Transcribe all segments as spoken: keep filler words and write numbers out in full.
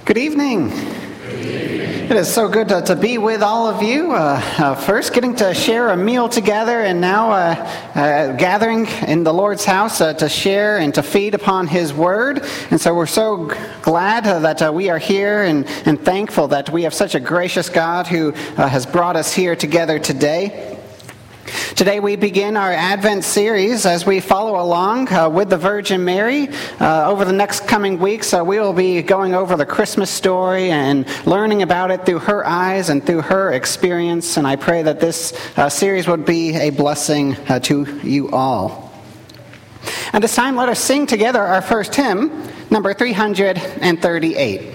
Good evening. It is so good to, to be with all of you. Uh, uh, first, getting to share a meal together, and now uh, uh, gathering in the Lord's house uh, to share and to feed upon His Word. And so we're so g- glad uh, that uh, we are here and, and thankful that we have such a gracious God who uh, has brought us here together today. Today we begin our Advent series as we follow along uh, with the Virgin Mary. Uh, over the next coming weeks, uh, we will be going over the Christmas story and learning about it through her eyes and through her experience. And I pray that this uh, series would be a blessing uh, to you all. At this time, let us sing together our first hymn, number three hundred thirty-eight.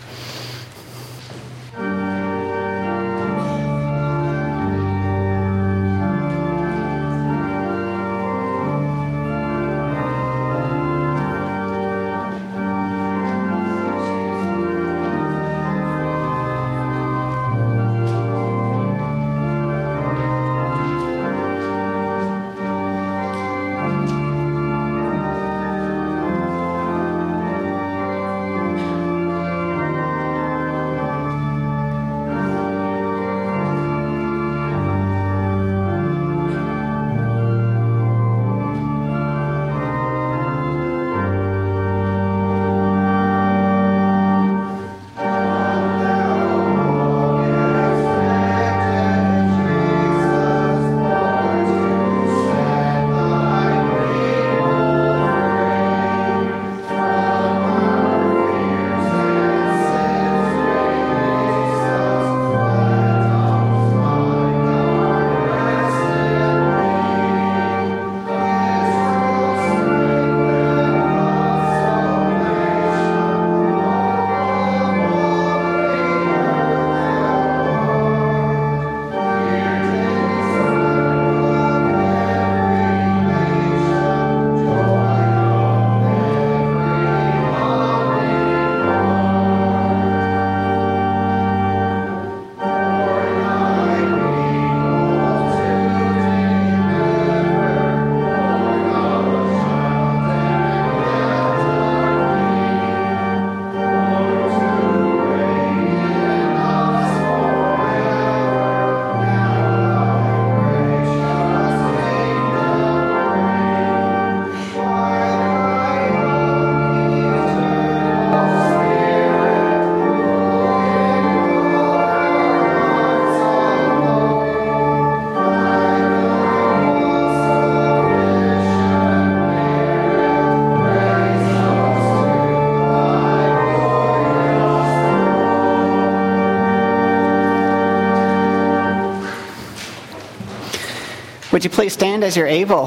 Would you please stand as you're able?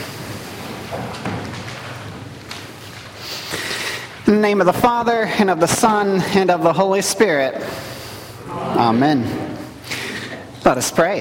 In the name of the Father, and of the Son, and of the Holy Spirit. Amen. Let us pray.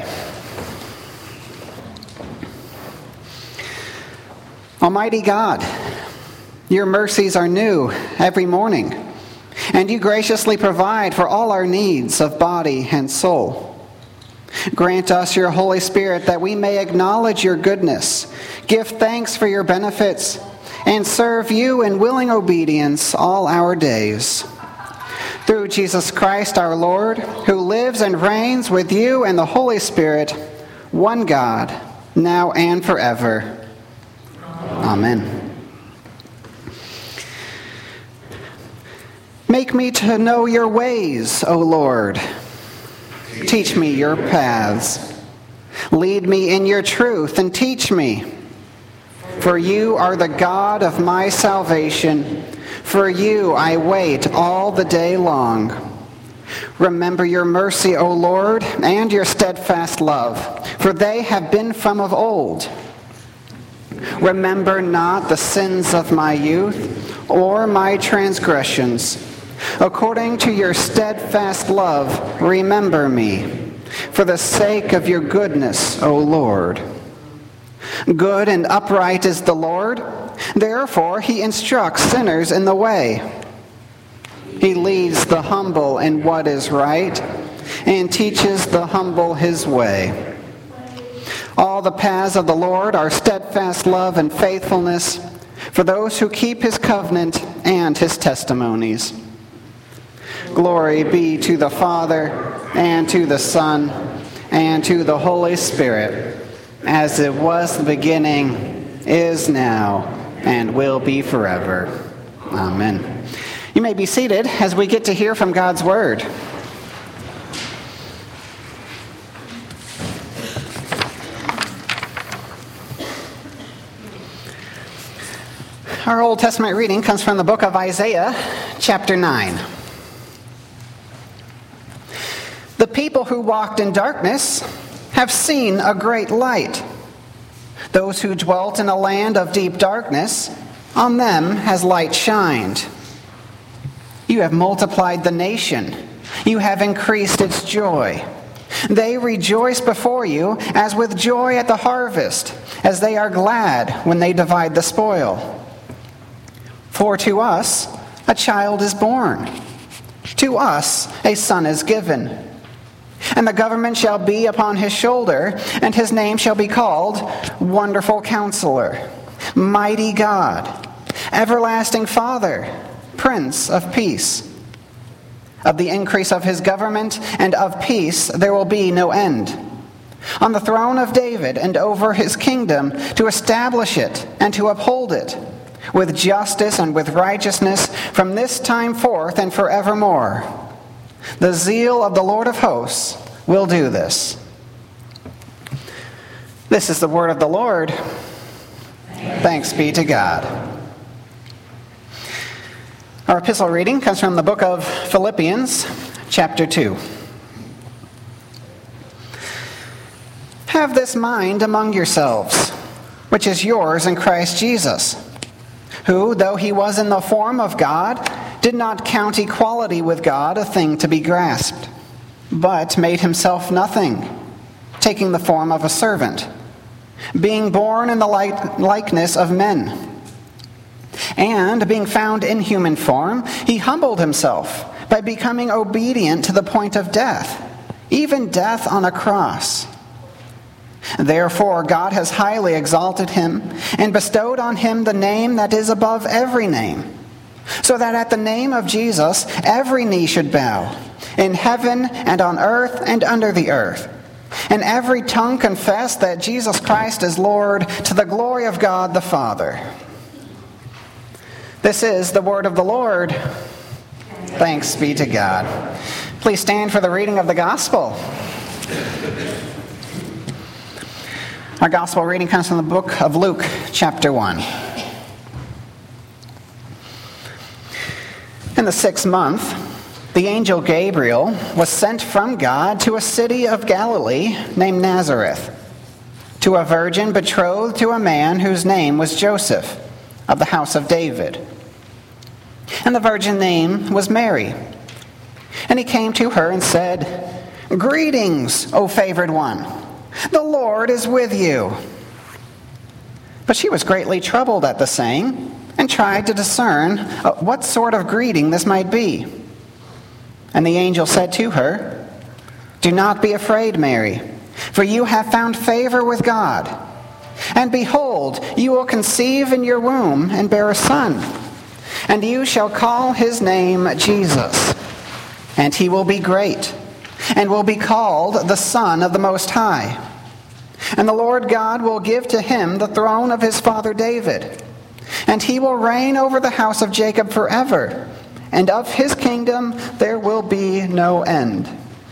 Almighty God, your mercies are new every morning, and you graciously provide for all our needs of body and soul. Grant us your Holy Spirit that we may acknowledge your goodness, give thanks for your benefits, and serve you in willing obedience all our days. Through Jesus Christ our Lord, who lives and reigns with you and the Holy Spirit, one God, now and forever. Amen. Make me to know your ways, O Lord. Teach me your paths. Lead me in your truth and teach me. For you are the God of my salvation. For you I wait all the day long. Remember your mercy, O Lord, and your steadfast love, for they have been from of old. Remember not the sins of my youth or my transgressions. According to your steadfast love, remember me, for the sake of your goodness, O Lord. Good and upright is the Lord, therefore he instructs sinners in the way. He leads the humble in what is right, and teaches the humble his way. All the paths of the Lord are steadfast love and faithfulness for those who keep his covenant and his testimonies. Glory be to the Father, and to the Son, and to the Holy Spirit, as it was in the beginning, is now, and will be forever. Amen. You may be seated as we get to hear from God's Word. Our Old Testament reading comes from the book of Isaiah, chapter nine. The people who walked in darkness have seen a great light. Those who dwelt in a land of deep darkness, on them has light shined. You have multiplied the nation. You have increased its joy. They rejoice before you as with joy at the harvest, as they are glad when they divide the spoil. For to us a child is born, to us a son is given, and the government shall be upon his shoulder, and his name shall be called Wonderful Counselor, Mighty God, Everlasting Father, Prince of Peace. Of the increase of his government and of peace there will be no end. On the throne of David and over his kingdom, to establish it and to uphold it, with justice and with righteousness from this time forth and forevermore. The zeal of the Lord of hosts will do this. This is the word of the Lord. Thanks be to God. Our epistle reading comes from the book of Philippians, chapter two. Have this mind among yourselves, which is yours in Christ Jesus, who, though he was in the form of God, did not count equality with God a thing to be grasped, but made himself nothing, taking the form of a servant, being born in the likeness of men. And being found in human form, he humbled himself by becoming obedient to the point of death, even death on a cross. Therefore, God has highly exalted him and bestowed on him the name that is above every name, so that at the name of Jesus every knee should bow, in heaven and on earth and under the earth, and every tongue confess that Jesus Christ is Lord, to the glory of God the Father. This is the word of the Lord. Thanks be to God. Please stand for the reading of the gospel. Our gospel reading comes from the book of Luke, chapter one. In the sixth month, the angel Gabriel was sent from God to a city of Galilee named Nazareth, to a virgin betrothed to a man whose name was Joseph, of the house of David. And the virgin name was Mary. And he came to her and said, "Greetings, O favored one. The Lord is with you." But she was greatly troubled at the saying, and tried to discern what sort of greeting this might be. And the angel said to her, "Do not be afraid, Mary, for you have found favor with God. And behold, you will conceive in your womb and bear a son, and you shall call his name Jesus. And he will be great, and will be called the Son of the Most High. And the Lord God will give to him the throne of his father David, and he will reign over the house of Jacob forever, and of his kingdom there will be no end."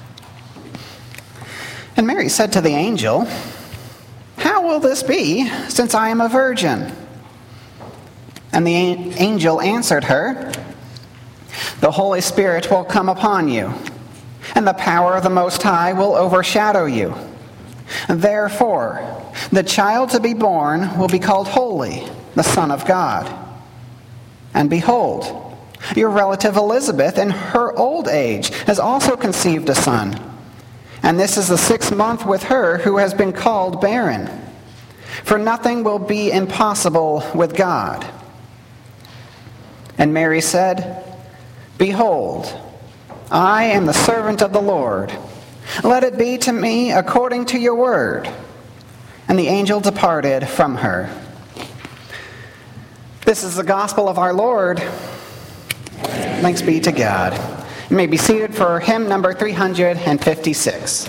And Mary said to the angel, "How will this be, since I am a virgin?" And the angel answered her, "The Holy Spirit will come upon you, and the power of the Most High will overshadow you. Therefore, the child to be born will be called Holy, the Son of God. And behold, your relative Elizabeth in her old age has also conceived a son. And this is the sixth month with her who has been called barren. For nothing will be impossible with God." And Mary said, "Behold, I am the servant of the Lord. Let it be to me according to your word." And the angel departed from her. This is the gospel of our Lord. Thanks be to God. You may be seated for hymn number three hundred fifty-six.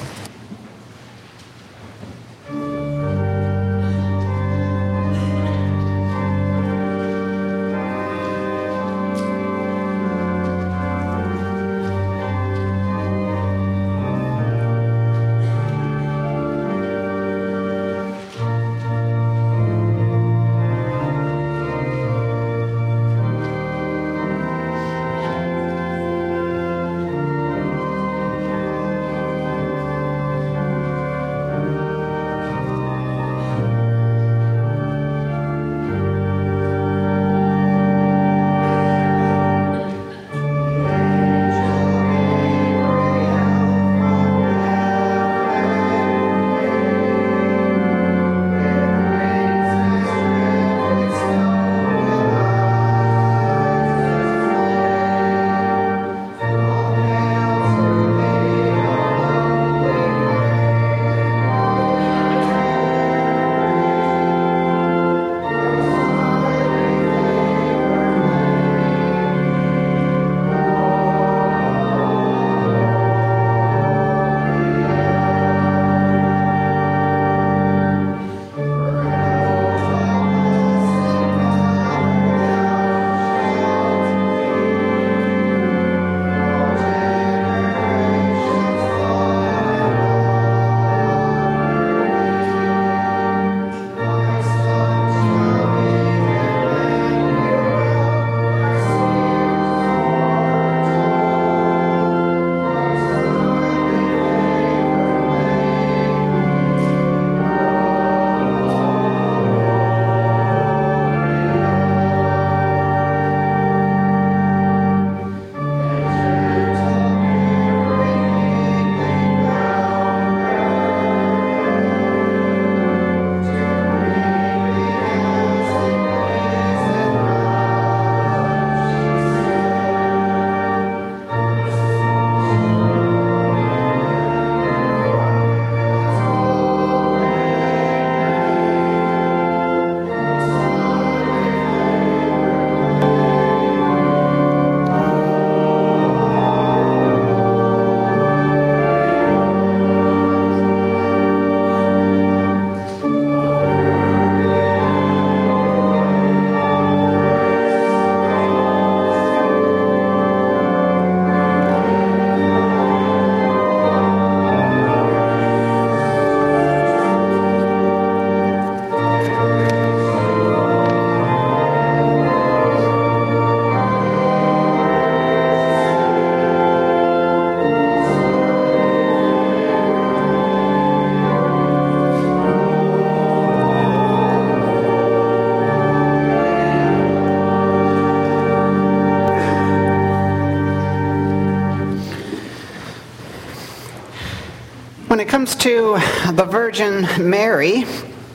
When it comes to the Virgin Mary,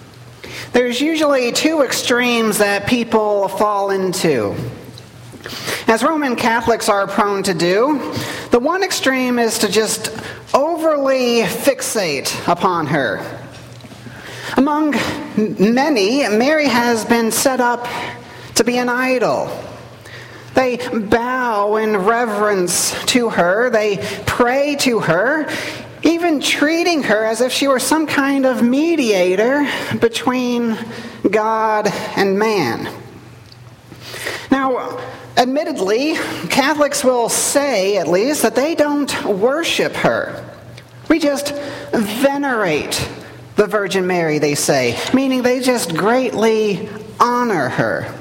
there's usually two extremes that people fall into. As Roman Catholics are prone to do, the one extreme is to just overly fixate upon her. Among many, Mary has been set up to be an idol. They bow in reverence to her, they pray to her, even treating her as if she were some kind of mediator between God and man. Now, admittedly, Catholics will say, at least, that they don't worship her. We just venerate the Virgin Mary, they say, meaning they just greatly honor her.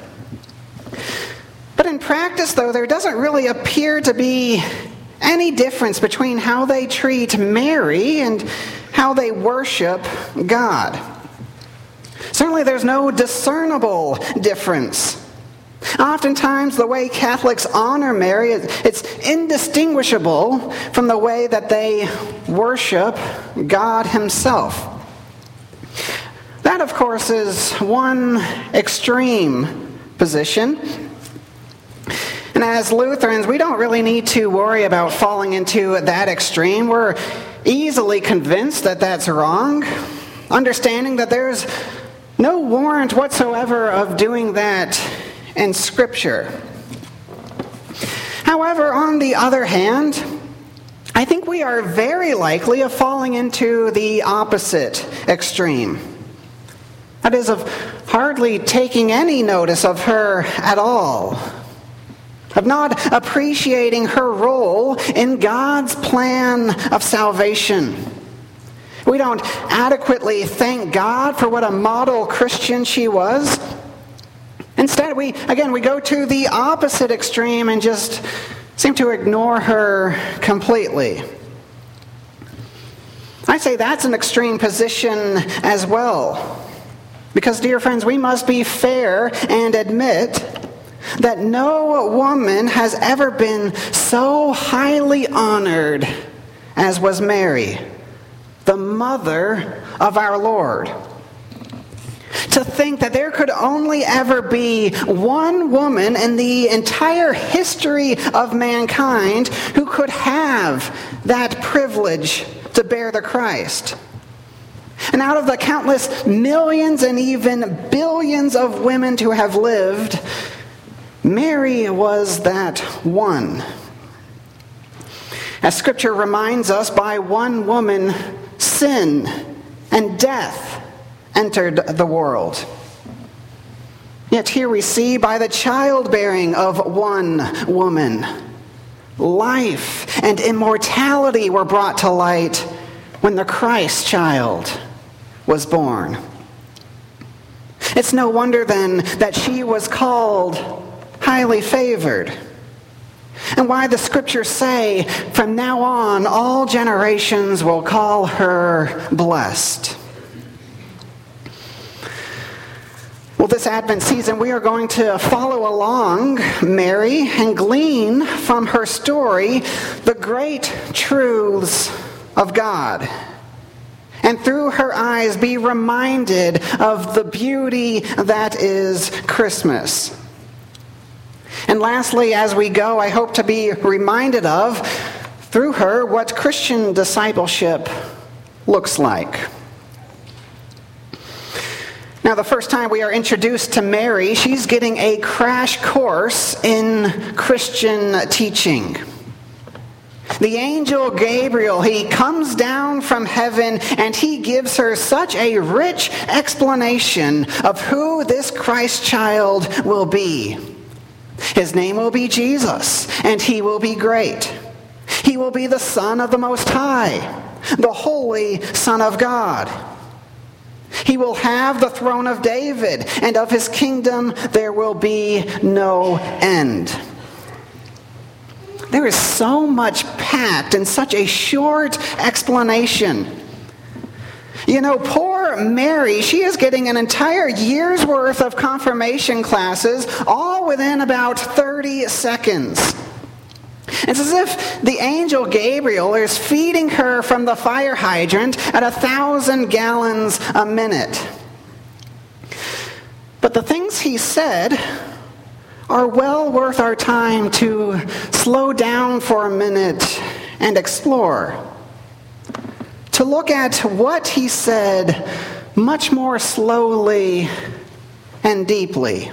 But in practice, though, there doesn't really appear to be any difference between how they treat Mary and how they worship God. Certainly there's no discernible difference. Oftentimes the way Catholics honor Mary, it's indistinguishable from the way that they worship God himself. That, of course, is one extreme position. And as Lutherans, we don't really need to worry about falling into that extreme. We're easily convinced that that's wrong, understanding that there's no warrant whatsoever of doing that in Scripture. However, on the other hand, I think we are very likely of falling into the opposite extreme. That is, of hardly taking any notice of her at all, of not appreciating her role in God's plan of salvation. We don't adequately thank God for what a model Christian she was. Instead, we, again, we go to the opposite extreme and just seem to ignore her completely. I say that's an extreme position as well. Because, dear friends, we must be fair and admit that no woman has ever been so highly honored as was Mary, the mother of our Lord. To think that there could only ever be one woman in the entire history of mankind who could have that privilege to bear the Christ. And out of the countless millions and even billions of women to have lived, Mary was that one. As Scripture reminds us, by one woman, sin and death entered the world. Yet here we see, by the childbearing of one woman, life and immortality were brought to light when the Christ child was born. It's no wonder then that she was called highly favored, and why the Scriptures say, from now on, all generations will call her blessed. Well, this Advent season, we are going to follow along Mary and glean from her story the great truths of God. And through her eyes be reminded of the beauty that is Christmas. And lastly, as we go, I hope to be reminded of, through her, what Christian discipleship looks like. Now, the first time we are introduced to Mary, she's getting a crash course in Christian teaching. The angel Gabriel, he comes down from heaven and he gives her such a rich explanation of who this Christ child will be. His name will be Jesus, and he will be great. He will be the Son of the Most High, the Holy Son of God. He will have the throne of David, and of his kingdom there will be no end. There is so much packed in such a short explanation. You know, poor Mary, she is getting an entire year's worth of confirmation classes, all within about thirty seconds. It's as if the angel Gabriel is feeding her from the fire hydrant at a thousand gallons a minute. But the things he said are well worth our time to slow down for a minute and explore. To look at what he said much more slowly and deeply.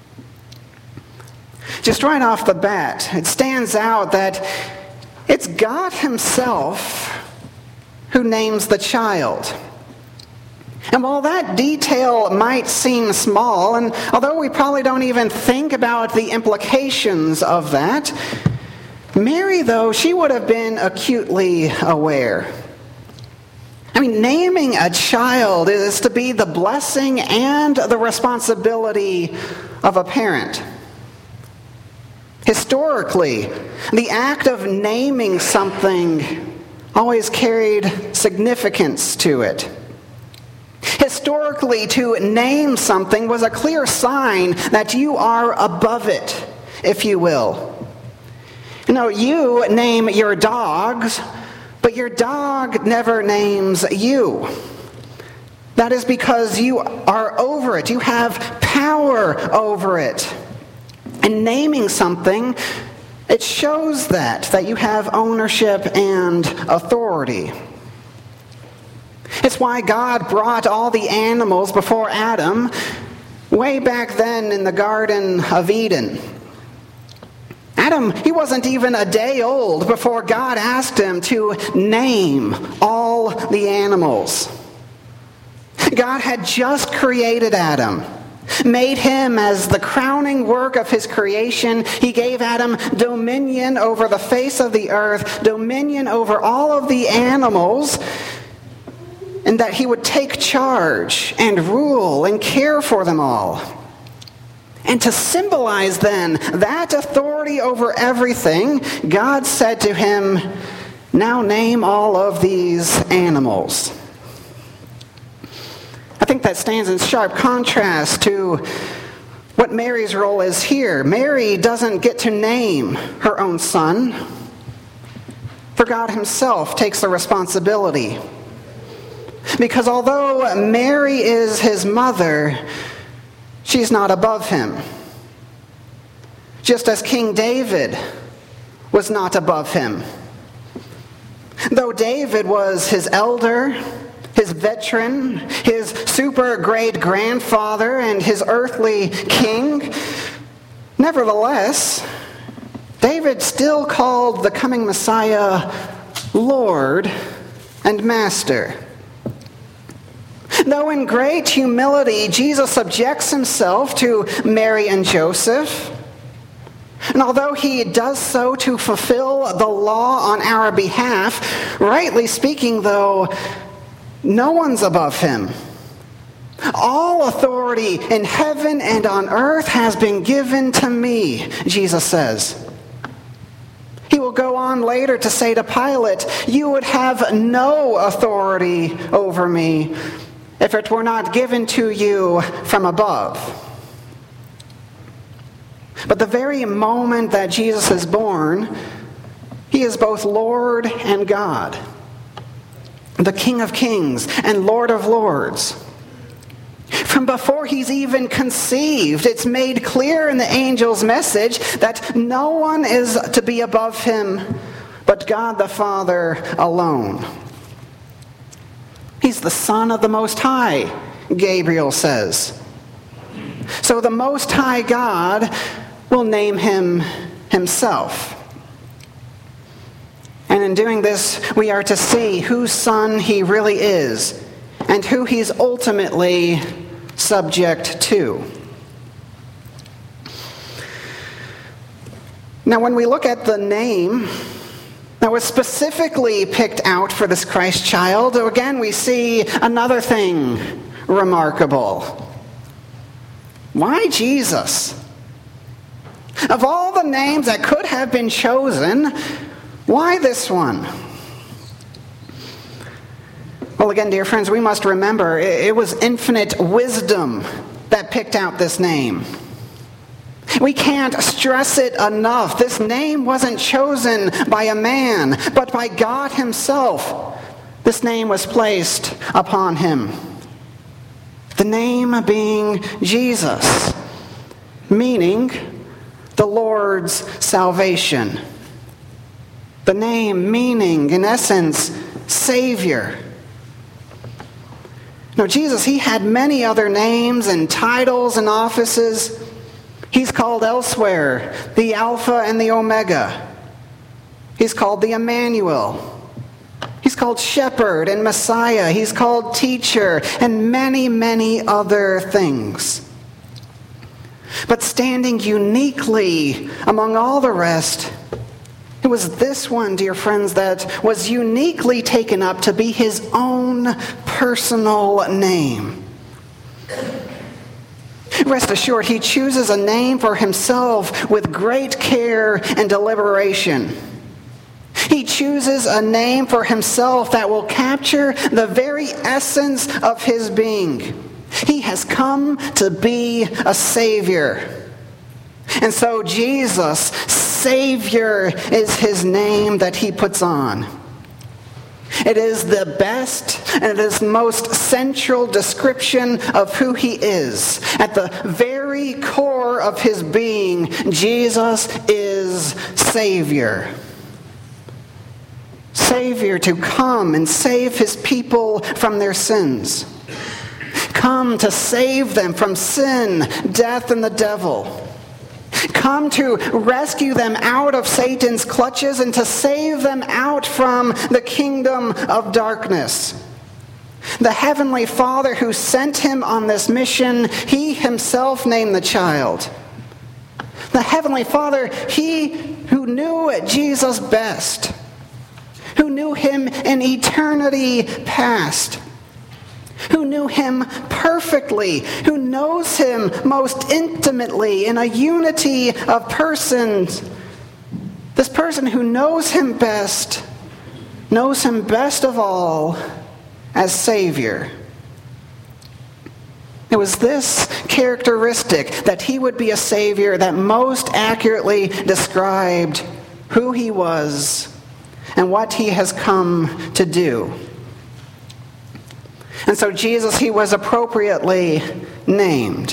Just right off the bat, it stands out that it's God himself who names the child. And while that detail might seem small, and although we probably don't even think about the implications of that, Mary, though, she would have been acutely aware. I mean, naming a child is to be the blessing and the responsibility of a parent. Historically, the act of naming something always carried significance to it. Historically, to name something was a clear sign that you are above it, if you will. You know, you name your dogs, but your dog never names you. That is because you are over it. You have power over it. And naming something, it shows that, that you have ownership and authority. It's why God brought all the animals before Adam way back then in the Garden of Eden. Adam, he wasn't even a day old before God asked him to name all the animals. God had just created Adam, made him as the crowning work of his creation. He gave Adam dominion over the face of the earth, dominion over all of the animals, and that he would take charge and rule and care for them all. And to symbolize then that authority over everything, God said to him, "Now name all of these animals." I think that stands in sharp contrast to what Mary's role is here. Mary doesn't get to name her own son, for God himself takes the responsibility. Because although Mary is his mother, she's not above him. Just as King David was not above him. Though David was his elder, his veteran, his super great grandfather, and his earthly king, nevertheless, David still called the coming Messiah Lord and Master. Though in great humility, Jesus subjects himself to Mary and Joseph, and although he does so to fulfill the law on our behalf, rightly speaking, though, no one's above him. All authority in heaven and on earth has been given to me, Jesus says. He will go on later to say to Pilate, "You would have no authority over me if it were not given to you from above." But the very moment that Jesus is born, he is both Lord and God, the King of Kings and Lord of Lords. From before he's even conceived, it's made clear in the angel's message that no one is to be above him but God the Father alone. He's the Son of the Most High, Gabriel says. So the Most High God will name him himself. And in doing this, we are to see whose son he really is and who he's ultimately subject to. Now, when we look at the name that was specifically picked out for this Christ child, again, we see another thing remarkable. Why Jesus? Of all the names that could have been chosen, why this one? Well, again, dear friends, we must remember it was infinite wisdom that picked out this name. We can't stress it enough. This name wasn't chosen by a man, but by God himself. This name was placed upon him. The name being Jesus, meaning the Lord's salvation. The name meaning, in essence, Savior. Now, Jesus, he had many other names and titles and offices. He's called elsewhere the Alpha and the Omega. He's called the Emmanuel. He's called Shepherd and Messiah. He's called Teacher and many, many other things. But standing uniquely among all the rest, it was this one, dear friends, that was uniquely taken up to be his own personal name. Rest assured, he chooses a name for himself with great care and deliberation. He chooses a name for himself that will capture the very essence of his being. He has come to be a Savior. And so Jesus, Savior, is his name that he puts on. It is the best and it is the most central description of who he is. At the very core of his being, Jesus is Savior. Savior to come and save his people from their sins. Come to save them from sin, death, and the devil. come to rescue them out of Satan's clutches and to save them out from the kingdom of darkness. The Heavenly Father who sent him on this mission, he himself named the child. The Heavenly Father, he who knew Jesus best, who knew him in eternity past, who knew him perfectly, who knows him most intimately in a unity of persons. This person who knows him best, knows him best of all as Savior. It was this characteristic, that he would be a Savior, that most accurately described who he was and what he has come to do. And so Jesus, he was appropriately named.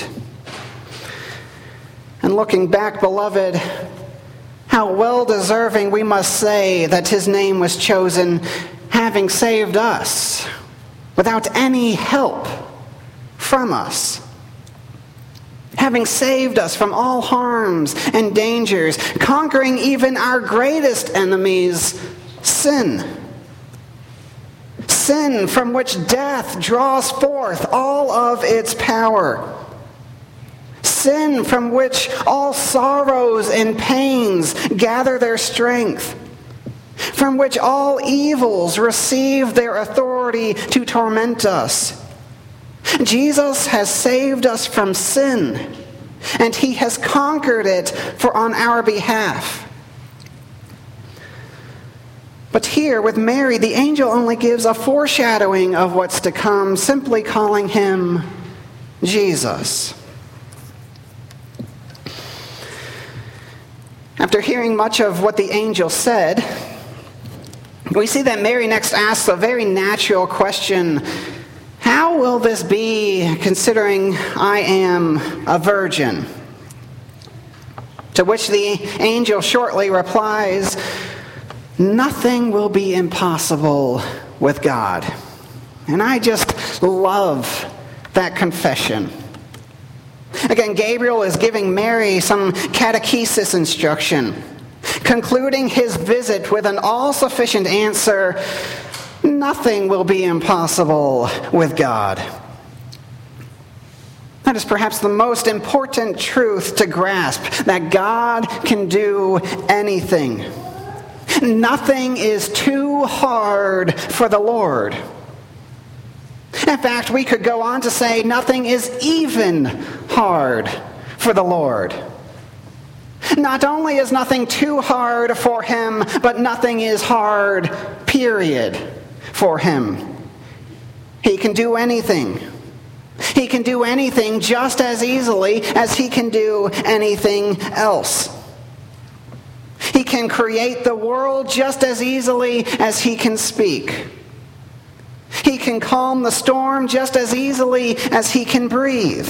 And looking back, beloved, how well-deserving we must say that his name was chosen, having saved us without any help from us. Having saved us from all harms and dangers, conquering even our greatest enemies, sin. Sin from which death draws forth all of its power. Sin from which all sorrows and pains gather their strength. From which all evils receive their authority to torment us. Jesus has saved us from sin, and he has conquered it for on our behalf. But here with Mary, the angel only gives a foreshadowing of what's to come, simply calling him Jesus. After hearing much of what the angel said, we see that Mary next asks a very natural question: how will this be, considering I am a virgin? To which the angel shortly replies, nothing will be impossible with God. And I just love that confession. Again, Gabriel is giving Mary some catechesis instruction, concluding his visit with an all-sufficient answer: nothing will be impossible with God. That is perhaps the most important truth to grasp, that God can do anything. Nothing is too hard for the Lord. In fact, we could go on to say nothing is even hard for the Lord. Not only is nothing too hard for him, but nothing is hard, period, for him. He can do anything. He can do anything just as easily as he can do anything else. He can create the world just as easily as he can speak. He can calm the storm just as easily as he can breathe.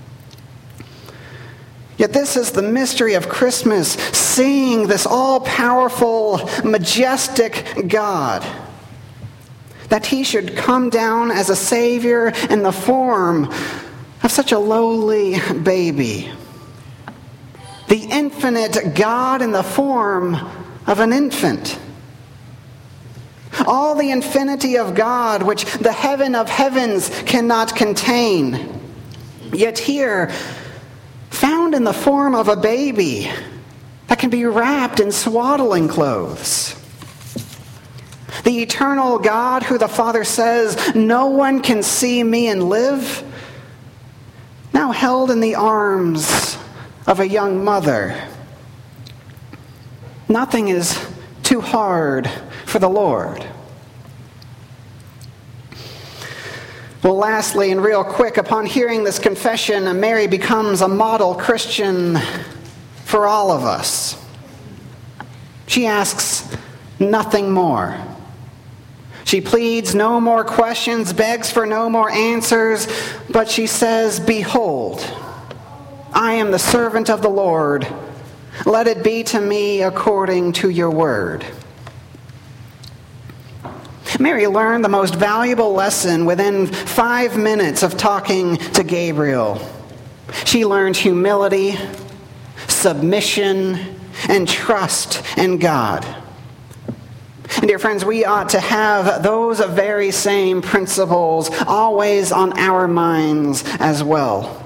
Yet this is the mystery of Christmas, seeing this all-powerful, majestic God, that he should come down as a Savior in the form of such a lowly baby. The infinite God in the form of an infant. All the infinity of God which the heaven of heavens cannot contain. Yet here, found in the form of a baby that can be wrapped in swaddling clothes. The eternal God who the Father says, no one can see me and live, now held in the arms of a young mother. Nothing is too hard for the Lord. Well, lastly, and real quick, upon hearing this confession, Mary becomes a model Christian for all of us. She asks nothing more. She pleads no more questions, begs for no more answers, but she says, behold, I am the servant of the Lord. Let it be to me according to your word. Mary learned the most valuable lesson within five minutes of talking to Gabriel. She learned humility, submission, and trust in God. And dear friends, we ought to have those very same principles always on our minds as well.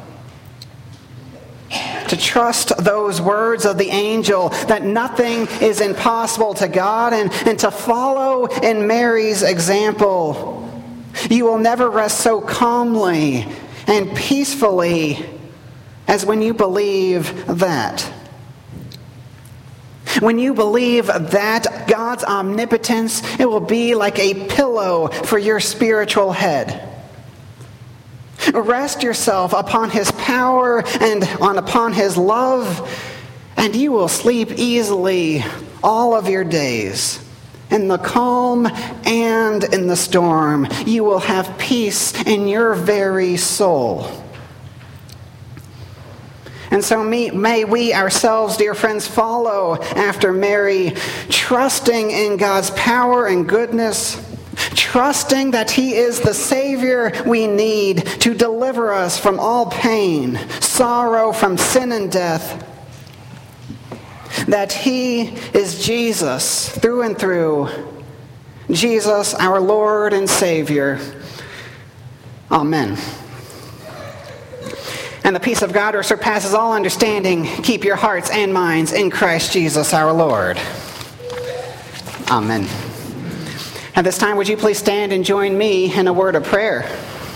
To trust those words of the angel that nothing is impossible to God, and, and to follow in Mary's example. You will never rest so calmly and peacefully as when you believe that. When you believe that God's omnipotence, it will be like a pillow for your spiritual head. Rest yourself upon his power and on upon his love, and you will sleep easily all of your days. In the calm and in the storm, you will have peace in your very soul. And so may, may we ourselves, dear friends, follow after Mary, trusting in God's power and goodness, trusting that he is the Savior we need to deliver us from all pain, sorrow, from sin and death, that he is Jesus through and through, Jesus, our Lord and Savior. Amen. And the peace of God, which surpasses all understanding, keep your hearts and minds in Christ Jesus our Lord. Amen. At this time, would you please stand and join me in a word of prayer?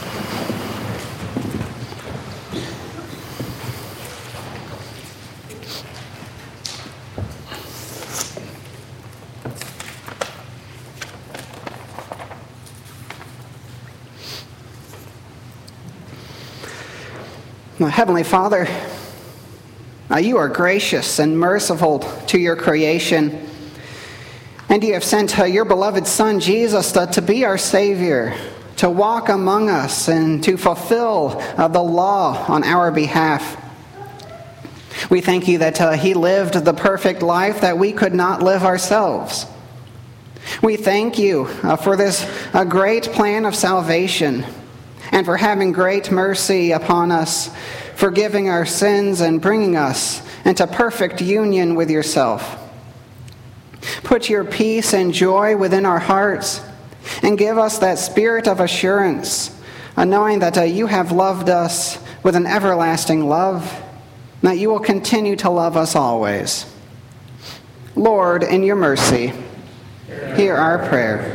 Heavenly Father, uh, you are gracious and merciful to your creation, and you have sent uh, your beloved Son, Jesus, uh, to be our Savior, to walk among us and to fulfill uh, the law on our behalf. We thank you that uh, he lived the perfect life that we could not live ourselves. We thank you uh, for this uh, great plan of salvation, and for having great mercy upon us, forgiving our sins and bringing us into perfect union with yourself. Put your peace and joy within our hearts, and give us that spirit of assurance, uh, knowing that uh, you have loved us with an everlasting love, and that you will continue to love us always. Lord, in your mercy, hear our prayer.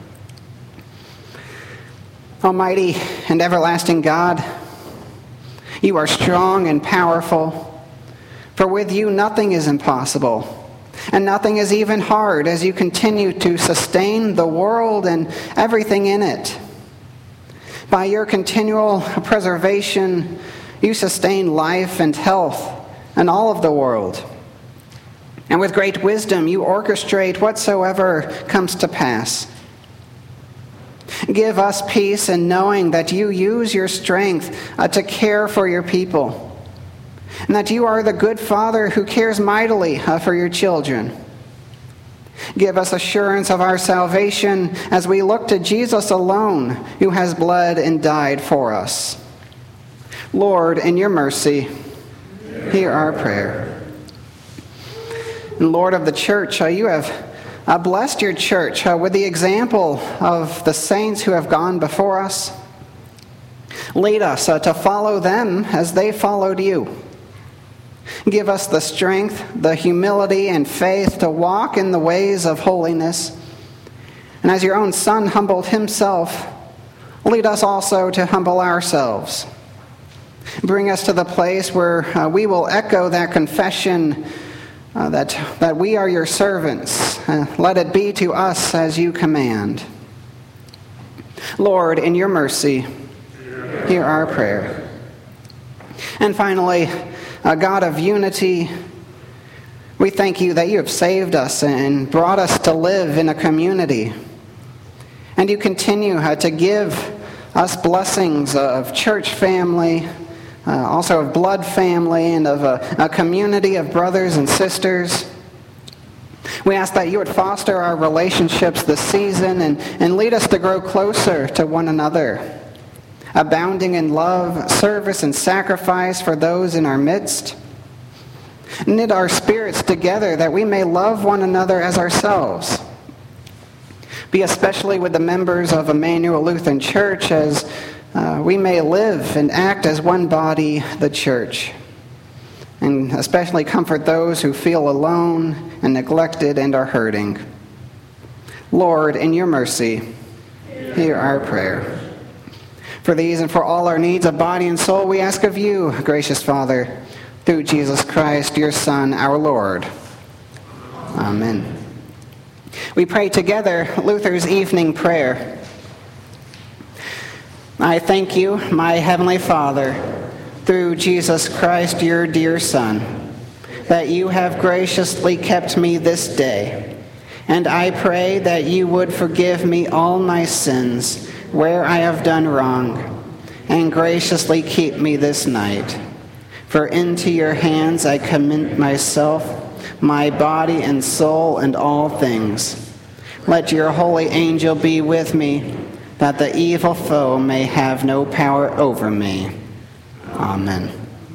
Almighty and everlasting God, you are strong and powerful, for with you nothing is impossible, and nothing is even hard as you continue to sustain the world and everything in it. By your continual preservation, you sustain life and health in all of the world. And with great wisdom, you orchestrate whatsoever comes to pass. Give us peace in knowing that you use your strength uh, to care for your people, and that you are the good Father who cares mightily uh, for your children. Give us assurance of our salvation as we look to Jesus alone, who has bled and died for us. Lord, in your mercy, hear our prayer. And Lord of the church, uh, you have Uh, blessed your church uh, with the example of the saints who have gone before us. Lead us uh, to follow them as they followed you. Give us the strength, the humility, and faith to walk in the ways of holiness. And as your own Son humbled himself, lead us also to humble ourselves. Bring us to the place where uh, we will echo that confession Uh, that, that we are your servants. Uh, let it be to us as you command. Lord, in your mercy, hear our prayer. And finally, uh, God of unity, we thank you that you have saved us and brought us to live in a community. And you continue uh, to give us blessings of church family, Uh, also of blood family, and of a, a community of brothers and sisters. We ask that you would foster our relationships this season and, and lead us to grow closer to one another, abounding in love, service, and sacrifice for those in our midst. Knit our spirits together that we may love one another as ourselves. Be especially with the members of Emmanuel Lutheran Church as uh, we may live and act as one body, the church. And especially comfort those who feel alone and neglected and are hurting. Lord, in your mercy, hear our prayer. For these and for all our needs of body and soul, we ask of you, gracious Father, through Jesus Christ, your Son, our Lord. Amen. We pray together Luther's evening prayer. I thank you, my heavenly Father, through Jesus Christ, your dear Son, that you have graciously kept me this day. And I pray that you would forgive me all my sins where I have done wrong, and graciously keep me this night. For into your hands I commit myself, my body and soul and all things. Let your holy angel be with me, that the evil foe may have no power over me. Amen.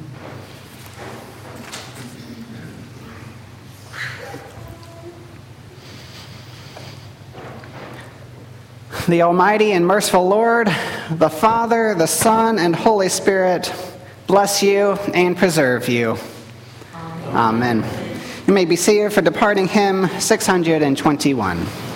The Almighty and merciful Lord, the Father, the Son, and Holy Spirit, bless you and preserve you. Amen. Amen. You may be seated for departing hymn six hundred twenty-one.